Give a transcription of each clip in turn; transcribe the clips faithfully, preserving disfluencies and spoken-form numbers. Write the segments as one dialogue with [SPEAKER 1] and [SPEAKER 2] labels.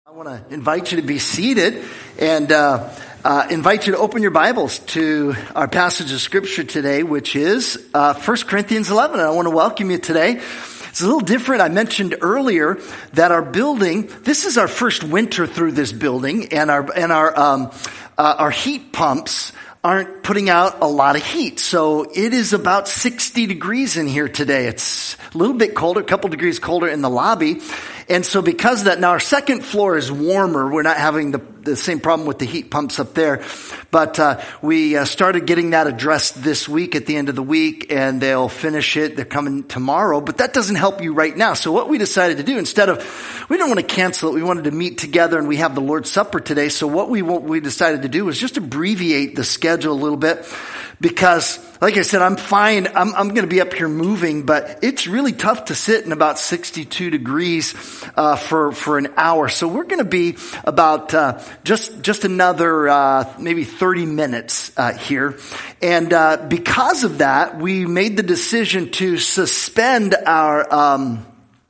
[SPEAKER 1] I want to invite you to be seated and uh, uh, invite you to open your Bibles to our passage of Scripture today, which is uh, First Corinthians eleven. And I want to welcome you today. It's a little different. I mentioned earlier that our building, this is our first winter through this building, and our and our um, uh, our heat pumps aren't putting out a lot of heat. So it is about sixty degrees in here today. It's a little bit colder, a couple degrees colder in the lobby. And so because of that, now our second floor is warmer. We're not having the, the same problem with the heat pumps up there. But uh, we uh, started getting that addressed this week at the end of the week, and they'll finish it. They're coming tomorrow. But that doesn't help you right now. So what we decided to do, instead of, we didn't want to cancel it. We wanted to meet together, and we have the Lord's Supper today. So what we what we decided to do was just abbreviate the schedule a little bit. Because, like I said, I'm fine. I'm, I'm going to be up here moving, but it's really tough to sit in about sixty-two degrees uh, for for an hour. So we're going to be about uh, just just another uh, maybe thirty minutes uh, here, and uh, because of that, we made the decision to suspend our um,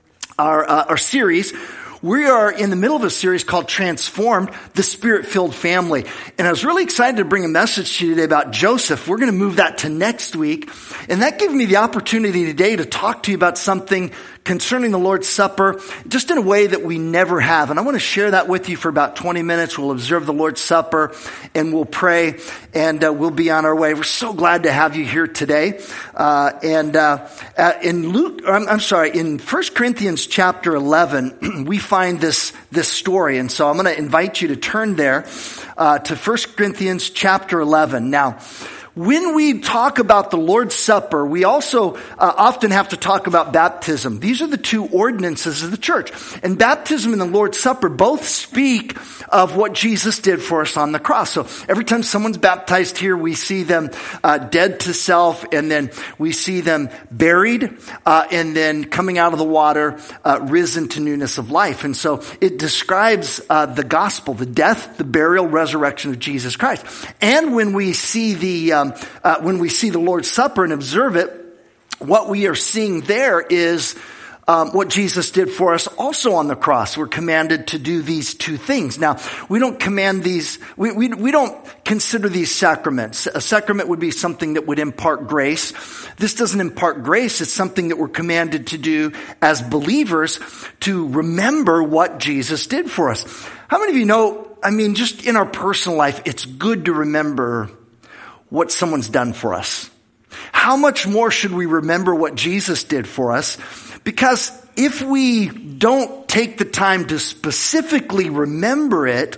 [SPEAKER 1] our uh, our series. We are in the middle of a series called Transformed, the Spirit-Filled Family. And I was really excited to bring a message to you today about Joseph. We're going to move that to next week. And that gave me the opportunity today to talk to you about something concerning the Lord's Supper, just in a way that we never have. And I want to share that with you for about twenty minutes. We'll observe the Lord's Supper and we'll pray, and uh, we'll be on our way. We're so glad to have you here today. Uh, and uh, uh, in Luke, I'm, I'm sorry, in First Corinthians chapter eleven, we find this this story. And so I'm going to invite you to turn there uh, to First Corinthians chapter eleven. Now, when we talk about the Lord's Supper, we also uh, often have to talk about baptism. These are the two ordinances of the church. And baptism and the Lord's Supper both speak of what Jesus did for us on the cross. So every time someone's baptized here, we see them uh, dead to self, and then we see them buried, uh, and then coming out of the water, uh, risen to newness of life. And so it describes uh, the gospel, the death, the burial, resurrection of Jesus Christ. And when we see the um, Uh, when we see the Lord's Supper and observe it, what we are seeing there is um, what Jesus did for us also on the cross. We're commanded to do these two things. Now, we don't command these, we, we, we don't consider these sacraments. A sacrament would be something that would impart grace. This doesn't impart grace. It's something that we're commanded to do as believers to remember what Jesus did for us. How many of you know, I mean, just in our personal life, it's good to remember what someone's done for us. How much more should we remember what Jesus did for us? Because if we don't take the time to specifically remember it,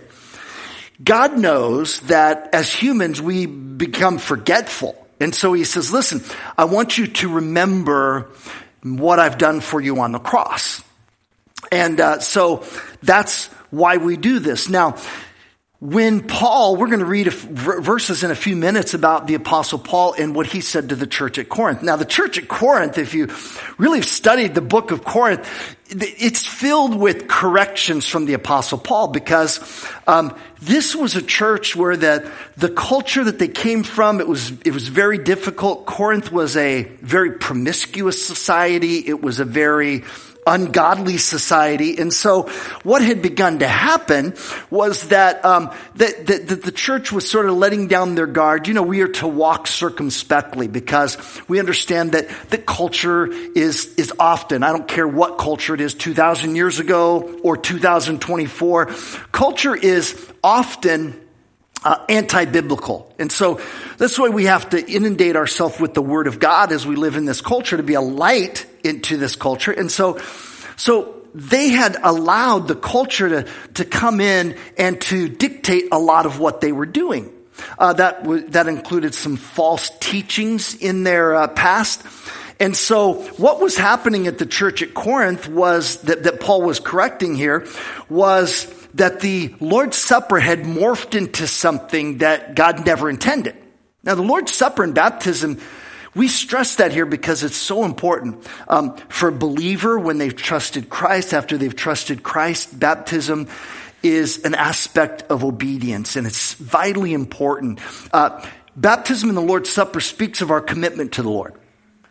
[SPEAKER 1] God knows that as humans we become forgetful. And so he says, listen, I want you to remember what I've done for you on the cross. And uh, so that's why we do this. Now, when Paul, we're going to read a, verses in a few minutes about the Apostle Paul and what he said to the church at Corinth. Now, the church at Corinth, if you really have studied the book of Corinth, it's filled with corrections from the Apostle Paul, because um, this was a church where that the culture that they came from, it was it was very difficult. Corinth was a very promiscuous society. It was a very ungodly society. And so what had begun to happen was that, um, that, that, that the church was sort of letting down their guard. You know, we are to walk circumspectly, because we understand that the culture is, is often, I don't care what culture it is, two thousand years ago or two thousand twenty-four, culture is often Uh, anti-biblical. And so that's why we have to inundate ourselves with the Word of God as we live in this culture, to be a light into this culture. And so, so they had allowed the culture to, to come in and to dictate a lot of what they were doing. Uh, that, w- that included some false teachings in their uh, past. And so what was happening at the church at Corinth was that, that Paul was correcting here was that the Lord's Supper had morphed into something that God never intended. Now, the Lord's Supper and baptism, we stress that here because it's so important. Um, for a believer, when they've trusted Christ, after they've trusted Christ, baptism is an aspect of obedience, and it's vitally important. Uh, baptism and the Lord's Supper speaks of our commitment to the Lord.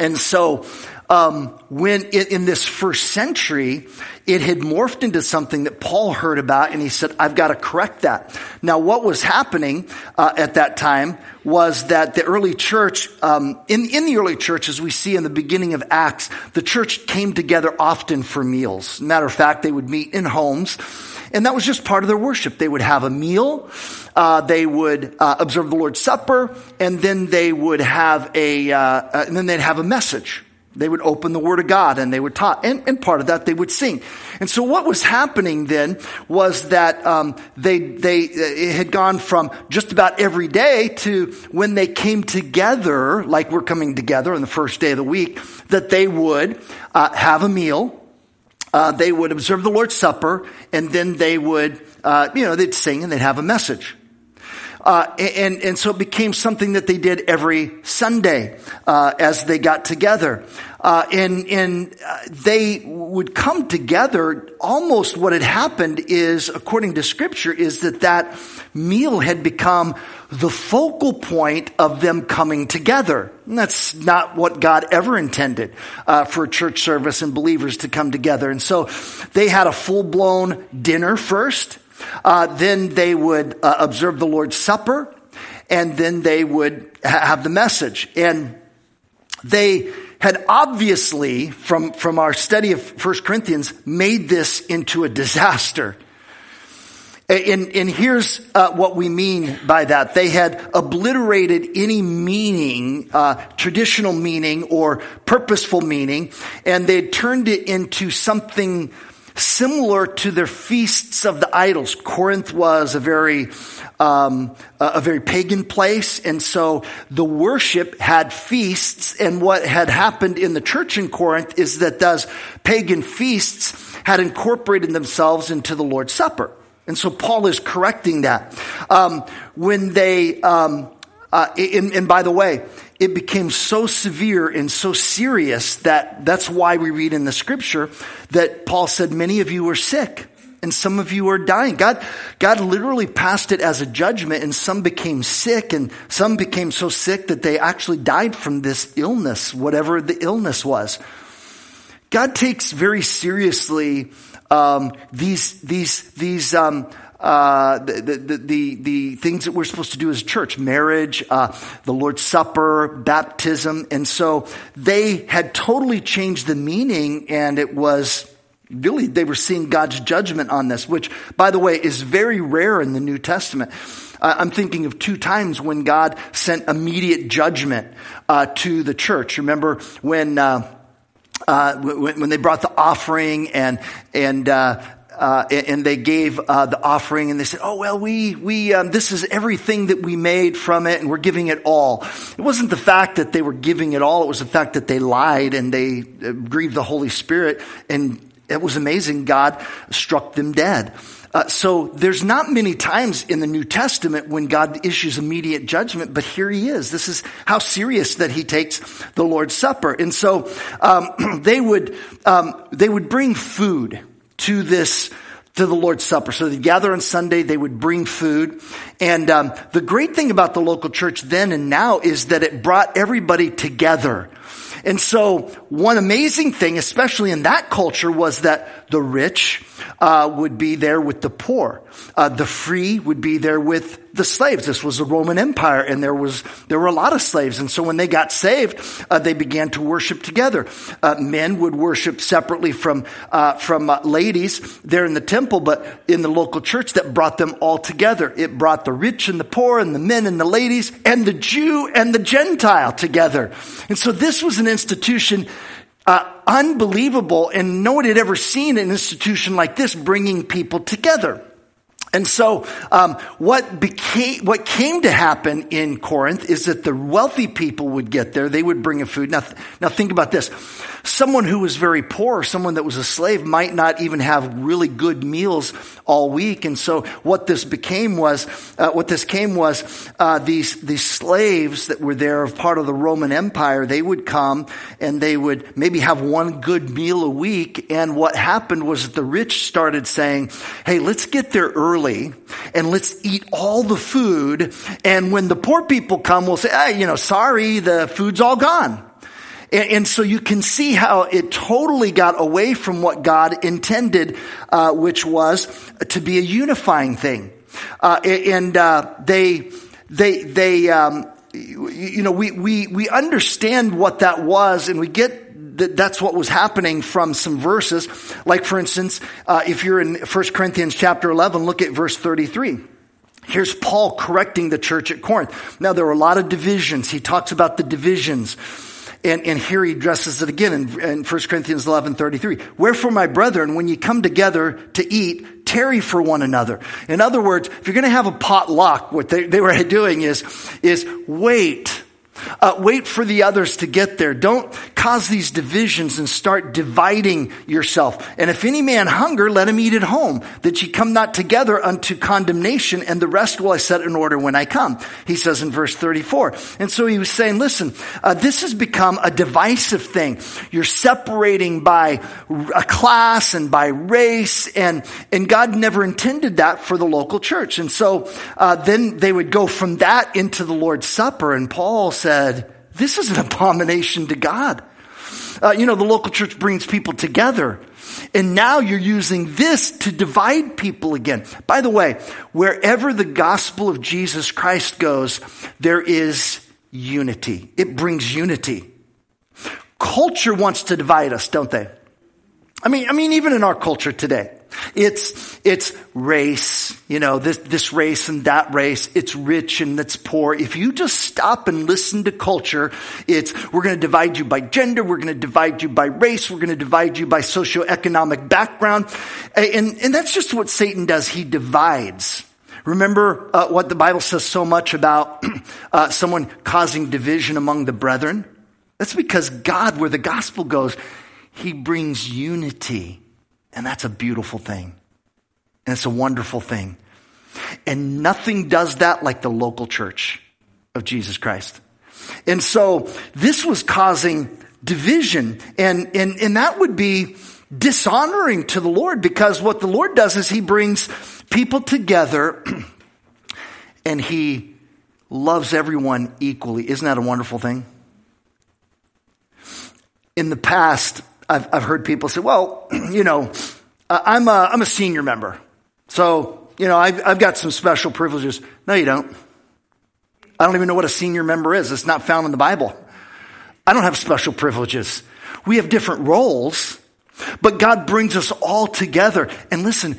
[SPEAKER 1] And so um, when in, in this first century, it had morphed into something that Paul heard about, and he said, I've got to correct that. Now, what was happening uh, at that time was that the early church, um, in, in the early church, as we see in the beginning of Acts, the church came together often for meals. Matter of fact, they would meet in homes, and that was just part of their worship. They would have a meal, uh, they would uh, observe the Lord's Supper, and then they would have a, uh, uh, and then they'd have a message. They would open the Word of God and they would talk, and, and part of that they would sing. And so what was happening then was that um, they they it had gone from just about every day to when they came together, like we're coming together on the first day of the week, that they would uh, have a meal, uh, they would observe the Lord's Supper, and then they would, uh, you know, they'd sing and they'd have a message. Uh, and, and so it became something that they did every Sunday, uh, as they got together. Uh, and, and uh, they would come together. Almost what had happened is, according to Scripture, is that that meal had become the focal point of them coming together. And that's not what God ever intended, uh, for a church service and believers to come together. And so they had a full-blown dinner first. Uh, then they would uh, observe the Lord's Supper, and then they would ha- have the message. And they had obviously, from, from our study of First Corinthians, made this into a disaster. And, and here's uh, what we mean by that. They had obliterated any meaning, uh, traditional meaning or purposeful meaning, and they had turned it into something similar to their feasts of the idols. Corinth was a very, um, a very pagan place, and so the worship had feasts. And what had happened in the church in Corinth is that those pagan feasts had incorporated themselves into the Lord's Supper, and so Paul is correcting that. Um, when they, um, uh, and, and by the way, it became so severe and so serious that that's why we read in the Scripture that Paul said, many of you are sick and some of you are dying. God, God literally passed it as a judgment, and some became sick, and some became so sick that they actually died from this illness, whatever the illness was. God takes very seriously um, these these these um, Uh, the, the, the, the things that we're supposed to do as a church, marriage, uh, the Lord's Supper, baptism. And so they had totally changed the meaning, and it was really, they were seeing God's judgment on this, which, by the way, is very rare in the New Testament. Uh, I'm thinking of two times when God sent immediate judgment uh, to the church. Remember when, uh, uh, when, when they brought the offering and, and, uh, Uh, and they gave uh, the offering, and they said, "Oh well, we we um, this is everything that we made from it, and we're giving it all." It wasn't the fact that they were giving it all; it was the fact that they lied and they uh, grieved the Holy Spirit, and it was amazing. God struck them dead. Uh, so there's not many times in the New Testament when God issues immediate judgment, but here He is. This is how serious that He takes the Lord's Supper, and so um, they would um, they would bring food to this, to the Lord's Supper. So they'd gather on Sunday, they would bring food. And um, the great thing about the local church then and now is that it brought everybody together. And so one amazing thing, especially in that culture, was that the rich uh, would be there with the poor. Uh, the free would be there with the slaves. This was the Roman Empire, and there was there were a lot of slaves. And so when they got saved, uh, they began to worship together. Uh, men would worship separately from uh, from uh, ladies there in the temple, but in the local church that brought them all together. It brought the rich and the poor and the men and the ladies and the Jew and the Gentile together. And so this was an institution uh, unbelievable, and no one had ever seen an institution like this bringing people together. And so, um, what became, what came to happen in Corinth is that the wealthy people would get there. They would bring in food. Now, now think about this. Someone who was very poor, someone that was a slave, might not even have really good meals all week. And so what this became was, uh, what this came was, uh, these, these slaves that were there, part of the Roman Empire, they would come and they would maybe have one good meal a week. And what happened was that the rich started saying, hey, let's get there early and let's eat all the food. And when the poor people come, we'll say, hey, you know, sorry, the food's all gone. And, and so you can see how it totally got away from what God intended, uh, which was to be a unifying thing. Uh, and uh, they, they, they, um, you know, we, we, we understand what that was, and we get that that's what was happening from some verses. Like, for instance, uh, if you're in First Corinthians chapter eleven, look at verse thirty-three. Here's Paul correcting the church at Corinth. Now, there were a lot of divisions. He talks about the divisions. And, and here he addresses it again in, in First Corinthians eleven thirty-three. Wherefore, my brethren, when you come together to eat, tarry for one another. In other words, if you're going to have a potluck, what they, they were doing is, is wait. Uh, wait for the others to get there. Don't cause these divisions and start dividing yourself. And if any man hunger, let him eat at home, that ye come not together unto condemnation, and the rest will I set in order when I come. He says in verse thirty-four. And so he was saying, listen, uh, this has become a divisive thing. You're separating by a class and by race, and, and God never intended that for the local church. And so uh, then they would go from that into the Lord's Supper, and Paul said, this is an abomination to God. Uh, you know, the local church brings people together, and now you're using this to divide people again. By the way, wherever the gospel of Jesus Christ goes, there is unity. It brings unity. Culture wants to divide us, don't they? I mean, I mean, even in our culture today. It's, it's race, you know, this, this race and that race. It's rich and it's poor. If you just stop and listen to culture, it's, we're going to divide you by gender. We're going to divide you by race. We're going to divide you by socioeconomic background. And, and that's just what Satan does. He divides. Remember uh, what the Bible says so much about uh, someone causing division among the brethren? That's because God, where the gospel goes, he brings unity. And that's a beautiful thing. And it's a wonderful thing. And nothing does that like the local church of Jesus Christ. And so this was causing division. And, and, and that would be dishonoring to the Lord, because what the Lord does is he brings people together and he loves everyone equally. Isn't that a wonderful thing? In the past, I've, I've heard people say, well, you know, uh, I'm a, I'm a senior member. So, you know, I've, I've got some special privileges. No, you don't. I don't even know what a senior member is. It's not found in the Bible. I don't have special privileges. We have different roles, but God brings us all together. And listen,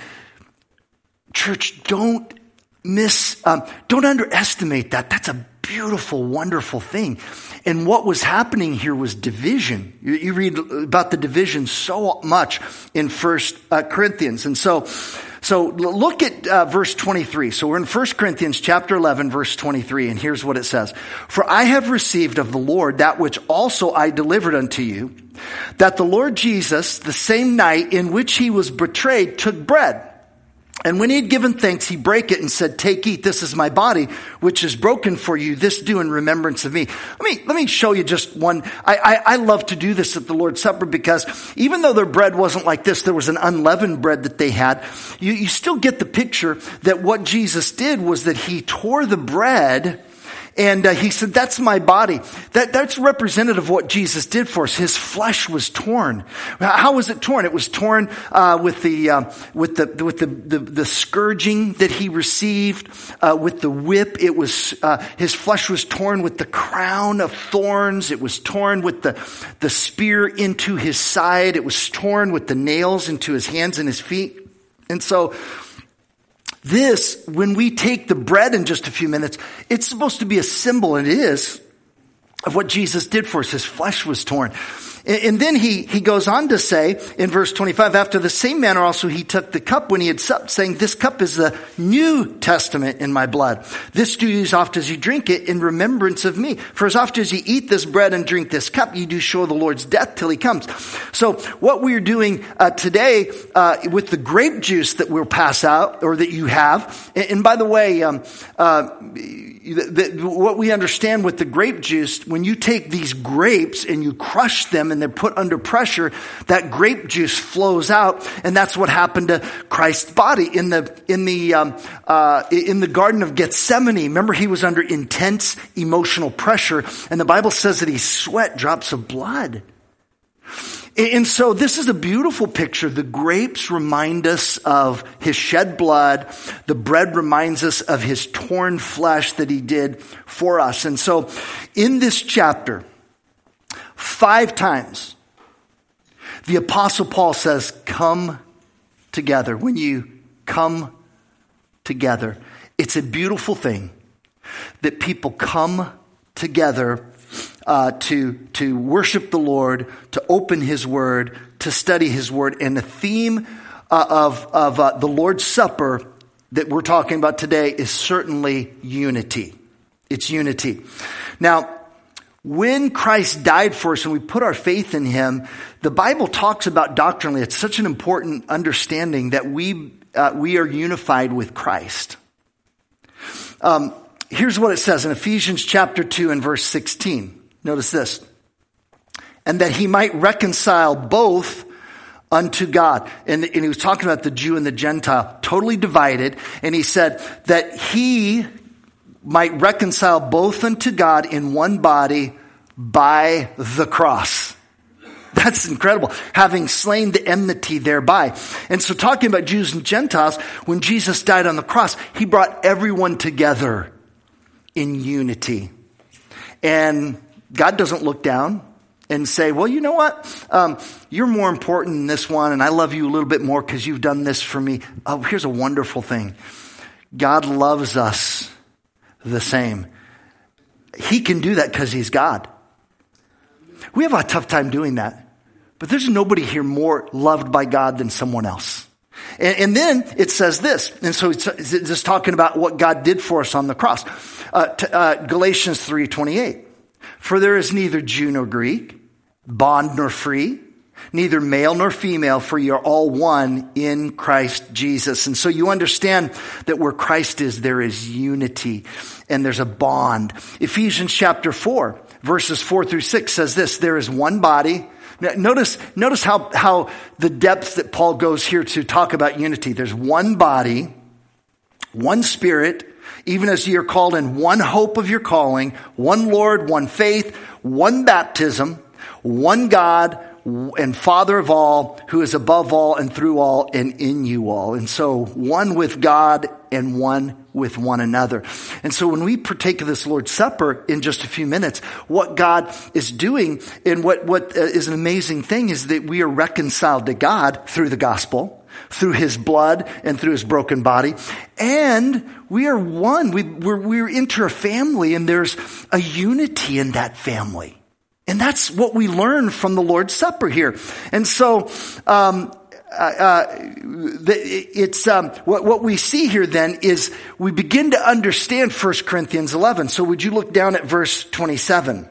[SPEAKER 1] church, don't miss, um, don't underestimate that. That's a beautiful, wonderful thing. And what was happening here was division. You, you read about the division so much in First uh, Corinthians. And so, so look at uh, verse twenty-three. So we're in First Corinthians chapter eleven, verse twenty-three. And here's what it says. For I have received of the Lord that which also I delivered unto you, that the Lord Jesus, the same night in which he was betrayed, took bread. And when he had given thanks, he brake it and said, take, eat, this is my body, which is broken for you. This do in remembrance of me. Let me, let me show you just one. I, I, I love to do this at the Lord's Supper, because even though their bread wasn't like this, there was an unleavened bread that they had. You, you still get the picture that what Jesus did was that he tore the bread. And uh, he said, that's my body. That, that's representative of what Jesus did for us. His flesh was torn. How was it torn? It was torn uh, with the uh, with the with the, the the scourging that he received, uh, with the whip. It was uh, his flesh was torn with the crown of thorns. It was torn with the the spear into his side. It was torn with the nails into his hands and his feet. And so, this, when we take the bread in just a few minutes, it's supposed to be a symbol, and it is, of what Jesus did for us. His flesh was torn. And then he, he goes on to say in verse twenty-five, after the same manner also he took the cup when he had supped, saying, this cup is the New Testament in my blood. This do you as oft as you drink it in remembrance of me. For as oft as you eat this bread and drink this cup, you do show the Lord's death till he comes. So what we're doing uh, today uh, with the grape juice that we'll pass out, or that you have, and, and by the way, um, uh, the, the, what we understand with the grape juice, when you take these grapes and you crush them them and they're put under pressure, that grape juice flows out, and that's what happened to Christ's body in the in the um, uh, in the Garden of Gethsemane. Remember, he was under intense emotional pressure, and the Bible says that he sweat drops of blood. And so this is a beautiful picture. The grapes remind us of his shed blood. The bread reminds us of his torn flesh that he did for us. And so in this chapter, five times, the Apostle Paul says, come together. When you come together, it's a beautiful thing that people come together Uh, to to worship the Lord, to open his word, to study his word. And the theme uh, of, of uh, the Lord's Supper that we're talking about today is certainly unity. It's unity. Now, when Christ died for us and we put our faith in him, the Bible talks about doctrinally, it's such an important understanding that we uh, we are unified with Christ. Um, here's what it says in Ephesians chapter two and verse sixteen. Notice this. And that he might reconcile both unto God. And, and he was talking about the Jew and the Gentile, totally divided. And he said that he might reconcile both unto God in one body by the cross. That's incredible. Having slain the enmity thereby. And so talking about Jews and Gentiles, when Jesus died on the cross, he brought everyone together in unity. And God doesn't look down and say, well, you know what? Um, you're more important than this one, and I love you a little bit more because you've done this for me. Oh, here's a wonderful thing. God loves us the same. He can do that because he's God. We have a tough time doing that. But there's nobody here more loved by God than someone else. And, and then it says this. And so it's, it's just talking about what God did for us on the cross. Uh, t- uh, Galatians three twenty-eight. For there is neither Jew nor Greek, bond nor free, neither male nor female, for you're all one in Christ Jesus. And so you understand that where Christ is, there is unity and there's a bond. Ephesians chapter four, verses four through six says this, there is one body. Now, notice, notice how, how the depth that Paul goes here to talk about unity. There's one body, one spirit, even as ye are called in one hope of your calling, one Lord, one faith, one baptism, one God and Father of all, who is above all and through all and in you all. And so one with God and one with one another. And so when we partake of this Lord's Supper in just a few minutes, what God is doing and what, what is an amazing thing is that we are reconciled to God through the gospel, through his blood and through his broken body. And we are one. We, we're, we're into a family, and there's a unity in that family. And that's what we learn from the Lord's Supper here. And so, um, uh, uh, the, it's, um, what, what we see here then is we begin to understand First Corinthians eleven. So would you look down at verse twenty-seven?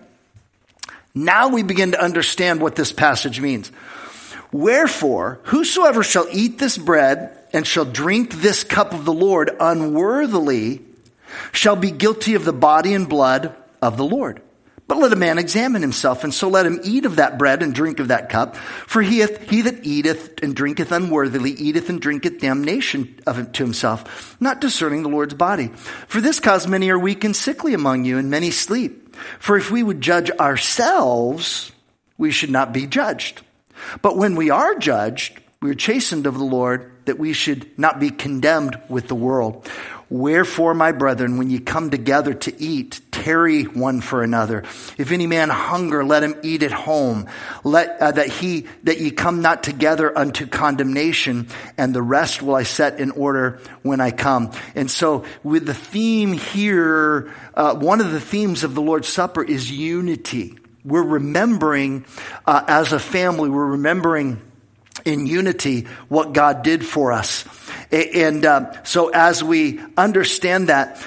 [SPEAKER 1] Now we begin to understand what this passage means. Wherefore, whosoever shall eat this bread and shall drink this cup of the Lord unworthily shall be guilty of the body and blood of the Lord. But let a man examine himself, and so let him eat of that bread and drink of that cup. For he, hath, he that eateth and drinketh unworthily eateth and drinketh damnation of it to himself, not discerning the Lord's body. For this cause many are weak and sickly among you, and many sleep. For if we would judge ourselves, we should not be judged. But when we are judged, we are chastened of the Lord, that we should not be condemned with the world. Wherefore, my brethren, when ye come together to eat, tarry one for another. If any man hunger, let him eat at home, let uh, that he that ye come not together unto condemnation, and the rest will I set in order when I come. And so, with the theme here, uh, one of the themes of the Lord's Supper is unity. We're remembering, uh, as a family, we're remembering in unity what God did for us. And uh, so as we understand that,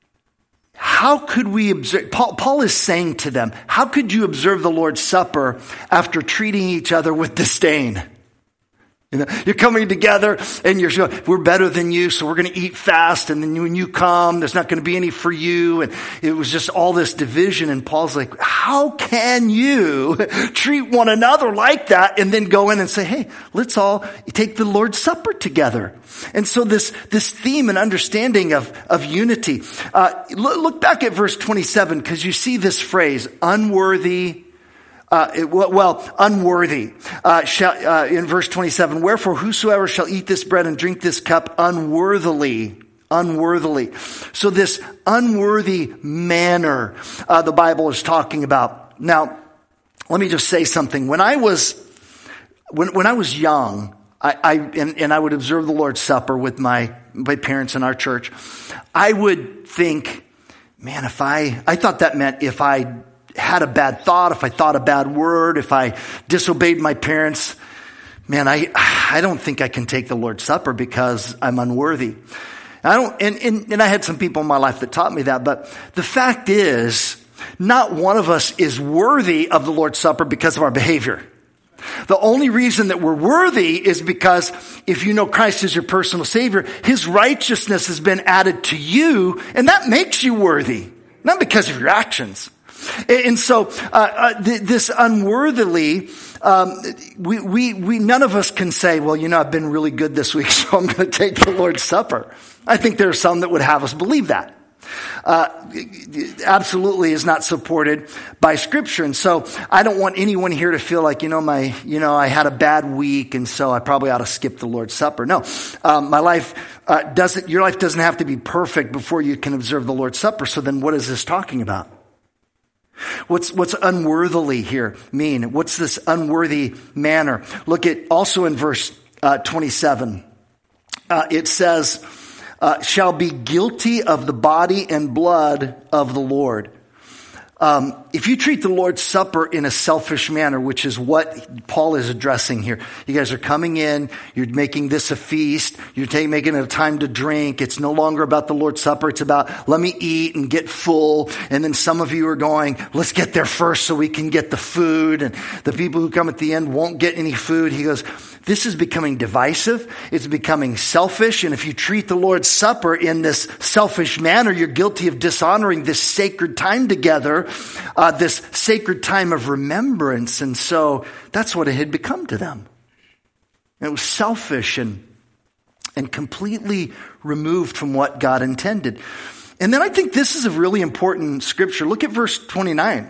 [SPEAKER 1] how could we observe, Paul, Paul is saying to them, how could you observe the Lord's Supper after treating each other with disdain? You know, you're coming together and you're going, we're better than you, so we're going to eat fast. And then when you come, there's not going to be any for you. And it was just all this division. And Paul's like, how can you treat one another like that and then go in and say, hey, let's all take the Lord's Supper together. And so this, this theme and understanding of, of unity, uh, look, look back at verse twenty-seven, because you see this phrase, unworthy. Uh, it, well, unworthy, uh, shall, uh, in verse twenty-seven, wherefore whosoever shall eat this bread and drink this cup unworthily, unworthily. So this unworthy manner, uh, the Bible is talking about. Now, let me just say something. When I was, when, when I was young, I, I and, and I would observe the Lord's Supper with my, my parents in our church, I would think, man, if I, I thought that meant if I had a bad thought, if I thought a bad word, if I disobeyed my parents, man, I I don't think I can take the Lord's Supper because I'm unworthy. I don't, and, and, and I had some people in my life that taught me that, but the fact is, not one of us is worthy of the Lord's Supper because of our behavior. The only reason that we're worthy is because if you know Christ as your personal Savior, His righteousness has been added to you, and that makes you worthy, not because of your actions. And so, uh, uh, th- this unworthily, um, we, we, we, none of us can say, well, you know, I've been really good this week, so I'm going to take the Lord's Supper. I think there are some that would have us believe that. Uh, absolutely is not supported by Scripture. And so I don't want anyone here to feel like, you know, my, you know, I had a bad week and so I probably ought to skip the Lord's Supper. No, um, my life, uh, doesn't, your life doesn't have to be perfect before you can observe the Lord's Supper. So then what is this talking about? What's, what's unworthily here mean? What's this unworthy manner? Look at also in verse uh, twenty-seven. Uh, it says, uh, shall be guilty of the body and blood of the Lord. Um, if you treat the Lord's Supper in a selfish manner, which is what Paul is addressing here, you guys are coming in, you're making this a feast, you're taking, making it a time to drink. It's no longer about the Lord's Supper. It's about, let me eat and get full. And then some of you are going, let's get there first so we can get the food. And the people who come at the end won't get any food. He goes, this is becoming divisive. It's becoming selfish. And if you treat the Lord's Supper in this selfish manner, you're guilty of dishonoring this sacred time together, uh, this sacred time of remembrance. And so that's what it had become to them. It was selfish and, and completely removed from what God intended. And then I think this is a really important scripture. Look at verse twenty-nine.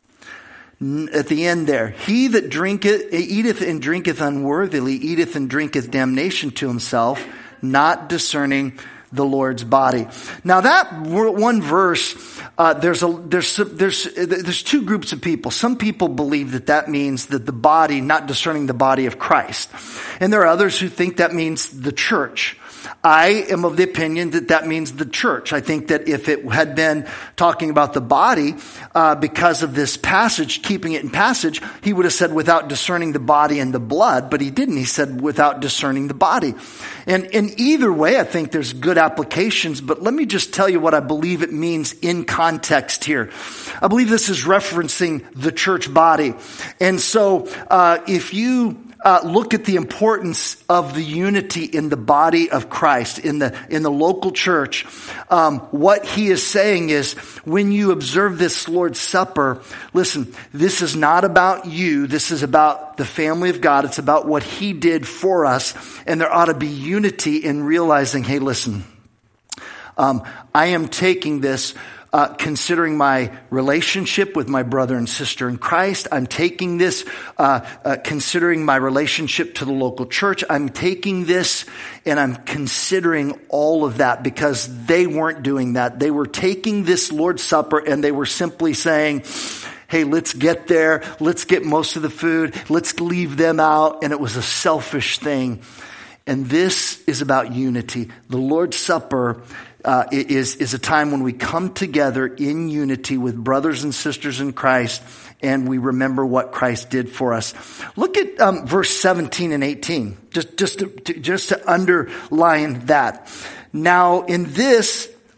[SPEAKER 1] At the end there, he that drinketh, eateth and drinketh unworthily, eateth and drinketh damnation to himself, not discerning the Lord's body. Now that one verse, uh, there's a, there's, there's, there's two groups of people. Some people believe that that means that the body, not discerning the body of Christ. And there are others who think that means the church. I am of the opinion that that means the church. I think that if it had been talking about the body, uh, because of this passage, keeping it in passage, he would have said without discerning the body and the blood, but he didn't. He said without discerning the body. And in either way, I think there's good applications, but let me just tell you what I believe it means in context here. I believe this is referencing the church body. And so, uh, if you Uh, look at the importance of the unity in the body of Christ, in the in the local church. Um, what he is saying is, when you observe this Lord's Supper, listen, this is not about you. This is about the family of God. It's about what He did for us. And there ought to be unity in realizing, hey, listen, um, I am taking this Uh, considering my relationship with my brother and sister in Christ. I'm taking this, uh, uh, considering my relationship to the local church. I'm taking this and I'm considering all of that, because they weren't doing that. They were taking this Lord's Supper and they were simply saying, hey, let's get there. Let's get most of the food. Let's leave them out. And it was a selfish thing. And this is about unity. The Lord's Supper Uh, is, is a time when we come together in unity with brothers and sisters in Christ, and we remember what Christ did for us. Look at um, verse seventeen and eighteen, just just to, to, just to underline that. Now, in this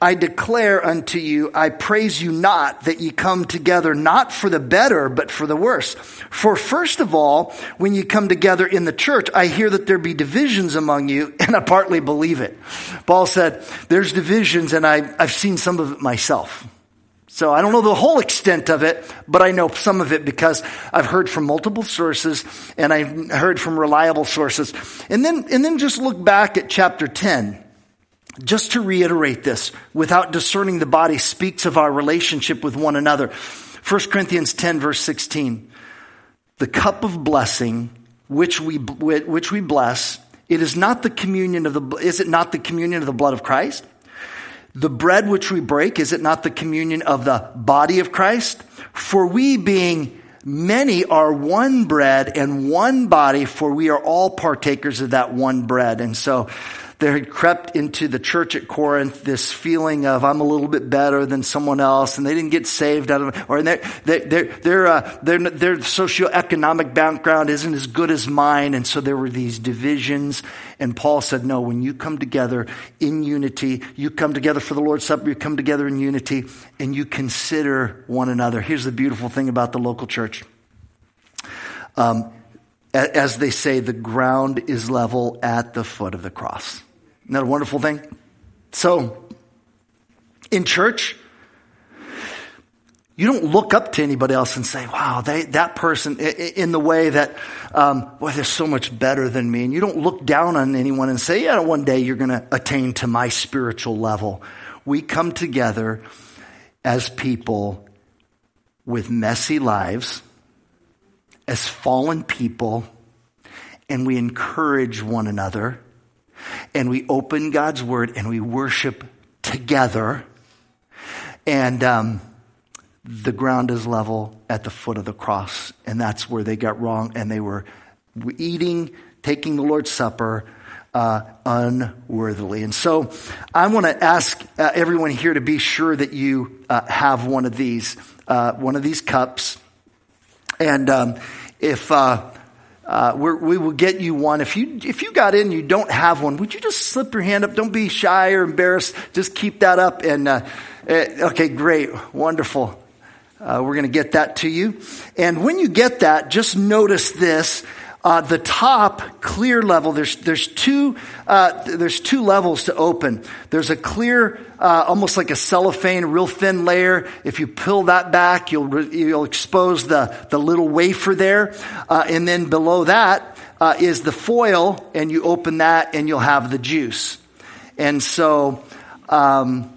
[SPEAKER 1] I declare unto you, I praise you not that ye come together, not for the better, but for the worse. For first of all, when you come together in the church, I hear that there be divisions among you, and I partly believe it. Paul said, there's divisions, and I, I've seen some of it myself. So I don't know the whole extent of it, but I know some of it because I've heard from multiple sources, and I've heard from reliable sources. And then, and then just look back at chapter ten. Just to reiterate this, without discerning the body speaks of our relationship with one another. First Corinthians ten verse sixteen. The cup of blessing which we which we bless, it is not the communion of the is it not the communion of the blood of Christ? The bread which we break, is it not the communion of the body of Christ? For we being many are one bread and one body, for we are all partakers of that one bread. And so there had crept into the church at Corinth this feeling of I'm a little bit better than someone else, and they didn't get saved out of it, or their their their their, uh, their their socioeconomic background isn't as good as mine, and so there were these divisions. And Paul said, no, when you come together in unity, you come together for the Lord's Supper, you come together in unity, and you consider one another. Here's the beautiful thing about the local church. Um, as they say, the ground is level at the foot of the cross. Isn't that a wonderful thing? So, in church, you don't look up to anybody else and say, wow, they, that person, in the way that, um, boy, they're so much better than me. And you don't look down on anyone and say, yeah, one day you're going to attain to my spiritual level. We come together as people with messy lives, as fallen people, and we encourage one another, and we open God's word, and we worship together, and um, the ground is level at the foot of the cross, and that's where they got wrong, and they were eating, taking the Lord's Supper uh, unworthily. And so I want to ask uh, everyone here to be sure that you uh, have one of these, uh, one of these cups, and um, if uh, uh, we're, we will get you one. If you if you got in and you don't have one, would you just slip your hand up? Don't be shy or embarrassed. Just keep that up. And uh, okay, great, wonderful. Uh, we're going to get that to you. And when you get that, just notice this. Uh, the top clear level, there's, there's two, uh, there's two levels to open. There's a clear, uh, almost like a cellophane, real thin layer. If you peel that back, you'll, you'll expose the, the little wafer there. Uh, and then below that, uh, is the foil, and you open that and you'll have the juice. And so, um,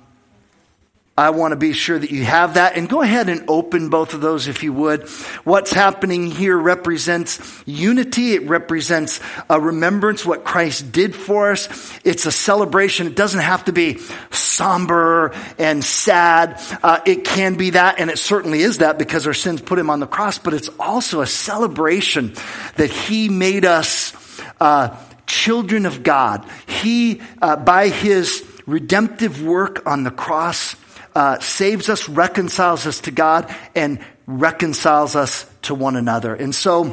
[SPEAKER 1] I want to be sure that you have that, and go ahead and open both of those if you would. What's happening here represents unity. It represents a remembrance what Christ did for us. It's a celebration. It doesn't have to be somber and sad. Uh, it can be that, and it certainly is that because our sins put him on the cross, but it's also a celebration that he made us uh, children of God. He, uh, by his redemptive work on the cross, Uh, saves us, reconciles us to God, and reconciles us to one another. And so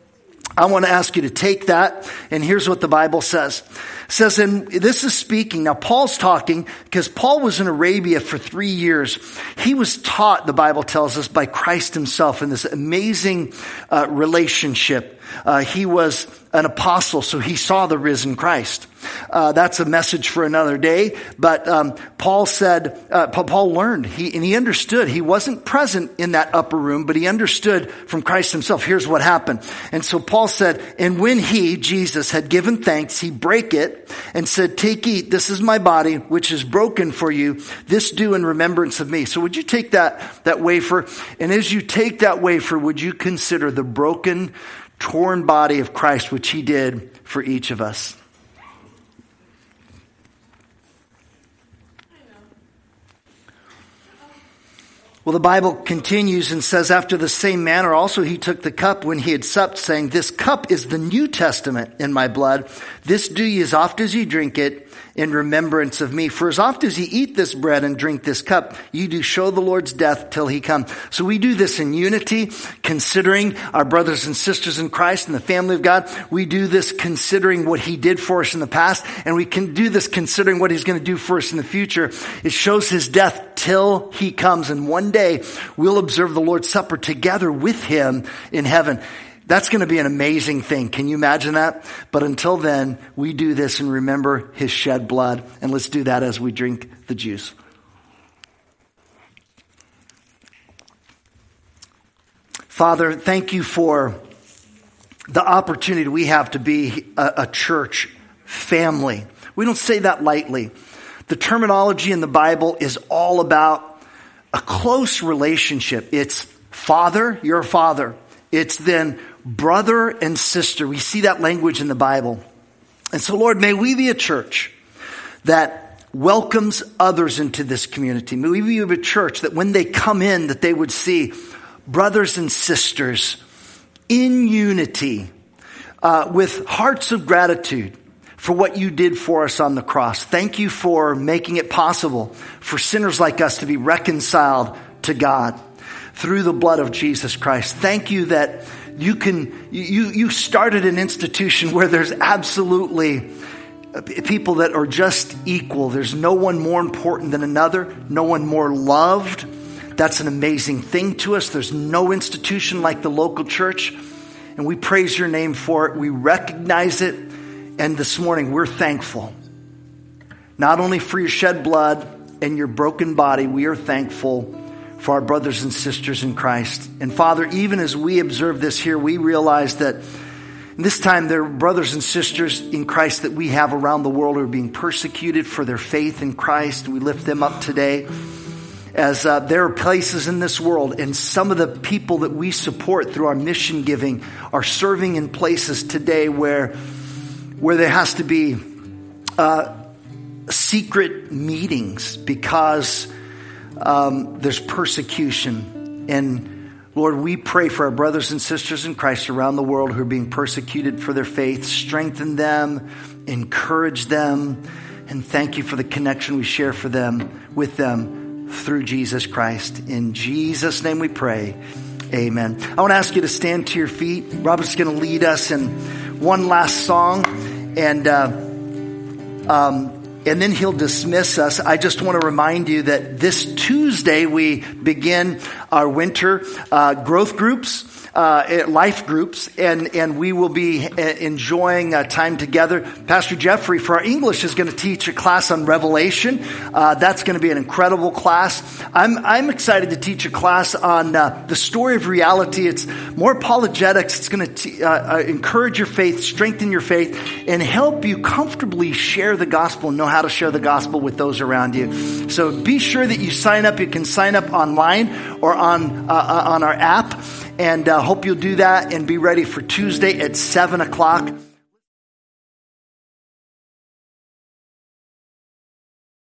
[SPEAKER 1] I want to ask you to take that, and here's what the Bible says. It says, and this is speaking, now Paul's talking, because Paul was in Arabia for three years. He was taught, the Bible tells us, by Christ himself in this amazing uh, relationship. Uh, he was an apostle, so he saw the risen Christ. Uh, that's a message for another day. But um, Paul said, uh, Paul learned, he and he understood. He wasn't present in that upper room, but he understood from Christ himself. Here's what happened. And so Paul said, and when he, Jesus, had given thanks, he brake it and said, take, eat, this is my body, which is broken for you. This do in remembrance of me. So would you take that, that wafer? And as you take that wafer, would you consider the broken, torn body of Christ, which he did for each of us? Well, the Bible continues and says, after the same manner also he took the cup when he had supped, saying, this cup is the New Testament in my blood. This do ye as oft as ye drink it in remembrance of me. For as oft as ye eat this bread and drink this cup, ye do show the Lord's death till he come. So we do this in unity, considering our brothers and sisters in Christ and the family of God. We do this considering what he did for us in the past, and we can do this considering what he's going to do for us in the future. It shows his death till he comes, and one day we'll observe the Lord's Supper together with him in heaven. That's going to be an amazing thing. Can you imagine that? But until then, we do this and remember his shed blood. And let's do that as we drink the juice. Father, thank you for the opportunity we have to be a, a church family. We don't say that lightly. The terminology in the Bible is all about a close relationship. It's father, your father. It's then brother and sister. We see that language in the Bible. And so, Lord, may we be a church that welcomes others into this community. May we be a church that when they come in, that they would see brothers and sisters in unity, uh, with hearts of gratitude for what you did for us on the cross. Thank you for making it possible for sinners like us to be reconciled to God through the blood of Jesus Christ. Thank you that you can, you, you started an institution where there's absolutely people that are just equal. There's no one more important than another, no one more loved. That's an amazing thing to us. There's no institution like the local church, and we praise your name for it. We recognize it, and this morning we're thankful. Not only for your shed blood and your broken body, we are thankful for our brothers and sisters in Christ. And Father, even as we observe this here, we realize that this time there are brothers and sisters in Christ that we have around the world who are being persecuted for their faith in Christ. We lift them up today. As uh, there are places in this world, and some of the people that we support through our mission giving are serving in places today where, where there has to be uh, secret meetings because Um, there's persecution. And Lord, we pray for our brothers and sisters in Christ around the world who are being persecuted for their faith. Strengthen them, encourage them, and thank you for the connection we share for them, with them through Jesus Christ. In Jesus' name we pray. Amen. I want to ask you to stand to your feet. Robert's going to lead us in one last song, and uh, um And then he'll dismiss us. I just want to remind you that this Tuesday we begin our winter uh, growth groups, uh, life groups, and, and we will be enjoying uh, time together. Pastor Jeffrey for our English is going to teach a class on Revelation. Uh, that's going to be an incredible class. I'm, I'm excited to teach a class on uh, the story of reality. It's more apologetics. It's going to t- uh, uh, encourage your faith, strengthen your faith, and help you comfortably share the gospel and know how to share the gospel with those around you. So be sure that you sign up. You can sign up online or on uh, on our app, and uh, hope you'll do that and be ready for Tuesday at seven o'clock.